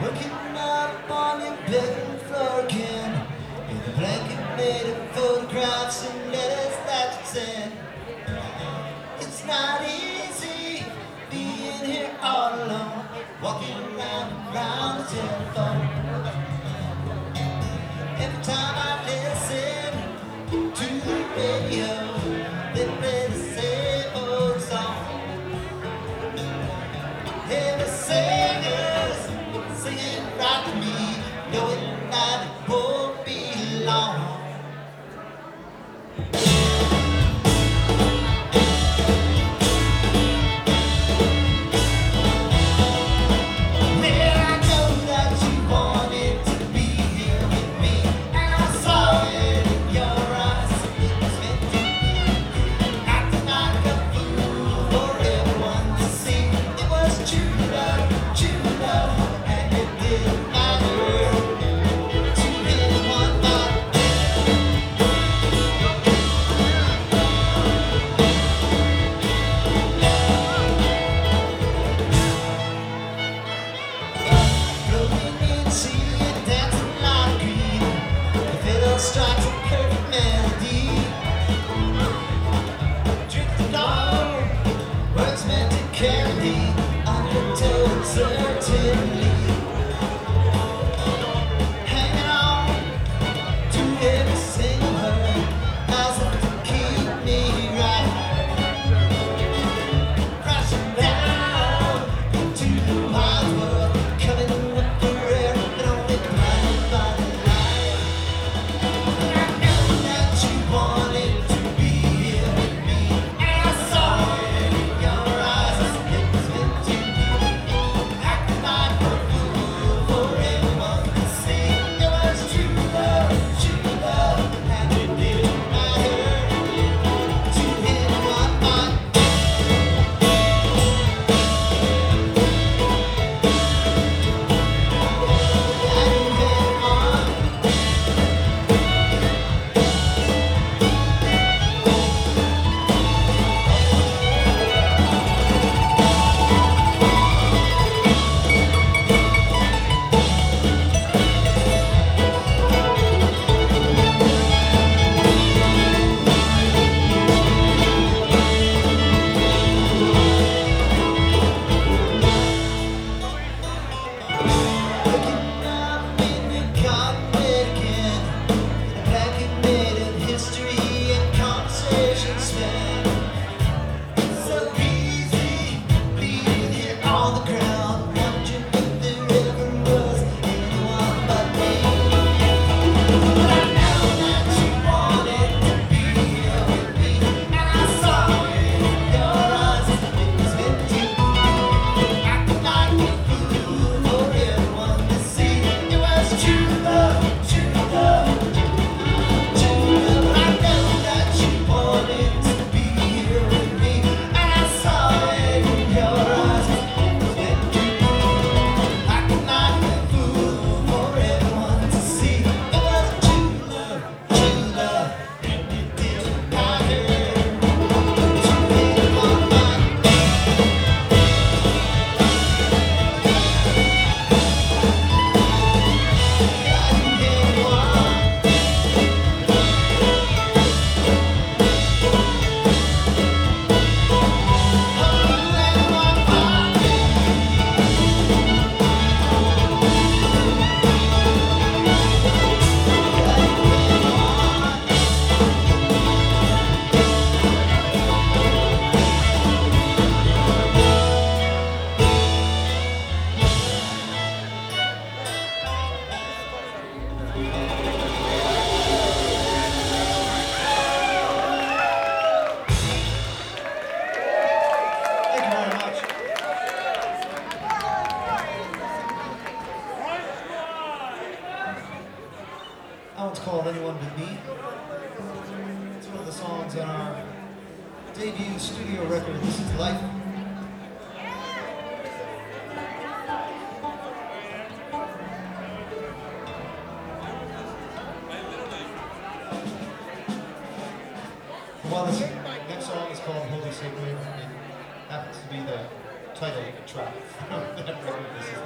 Waking up on your bedroom floor again, in a blanket made of photographs and letters that you sent. It's not easy being here all alone, walking around and around the telephone. Every time I listen to the radio, they play the same old song. Every singer's singing right to me, knowing that it won't be long. Strikes a perfect melody. Drink the dawn, words meant to carry undertow certainly. Hanging on to every single word as if to keep me right. Crashing down into the wild world, coming with the rare and only blinded by the light. Wanted to be here with me, and I saw it in your eyes. It was meant to be. Acting like a fool for everyone to see. It was true love, and it didn't matter to anyone but It's called Anyone But Me. It's one of the songs on our debut studio record, This Is Life. While this next song is called Holy Sacred, it happens to be the title track from that record, This Is